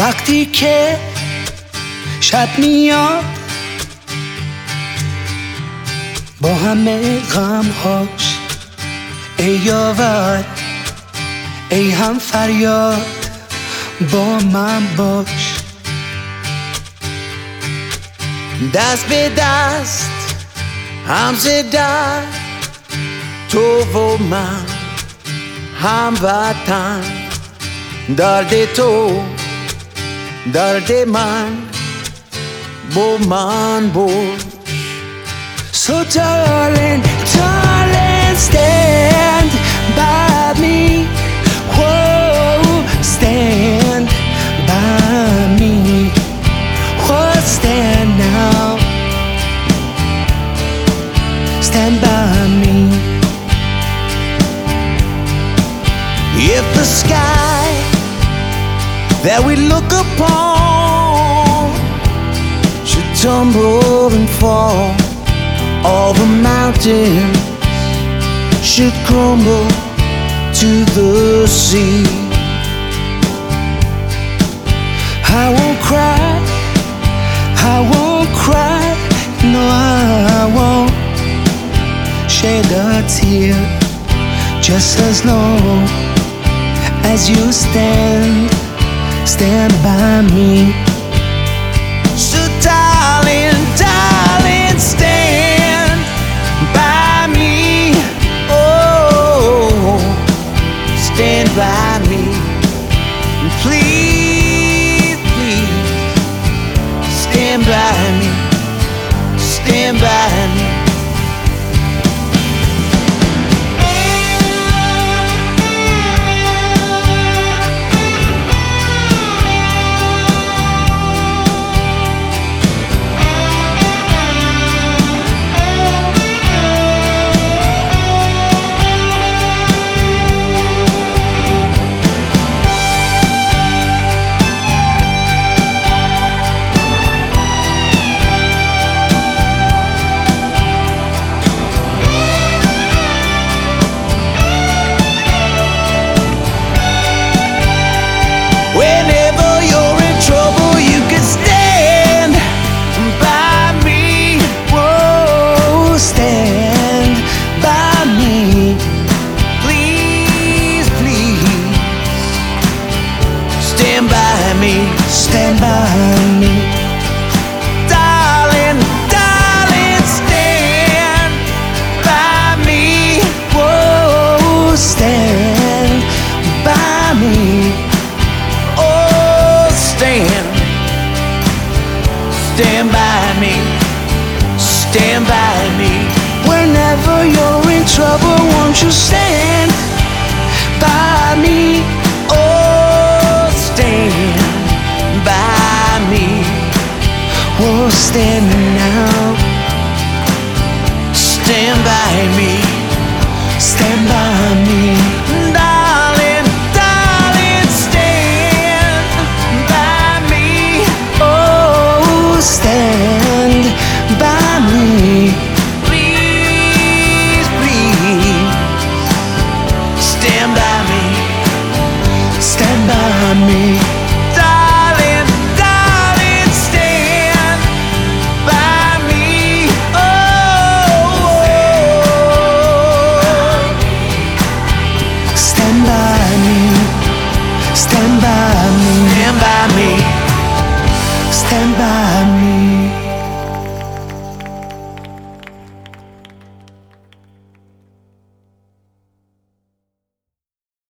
وقتی که شب میاد با همه غمهاش، ای یاور ای هم فریاد با من باش. دست به دست هم زدن تو و من هم وطن، درد تو درد من با من باش. So darling, darling, stand by me. Whoa, stand by me. Whoa, stand now. Stand by me. If the sky that we look upon should tumble and fall, all the mountains should crumble to the sea, I won't cry, I won't cry, no I won't shed a tear, just as long as you stand by me. So darling, darling, stand by me. Oh, stand by me. Please, please, stand by me. Stand by me. Whenever you're in trouble, you can stand by me. Whoa, stand by me. Please, please, stand by me. Stand by me. Darling, darling, stand by me. Whoa, stand by me. Stand by me, stand by me. Whenever you're in trouble, won't you stand by me? Oh, stand by me. Oh, stand now. Stand by me, stand by me.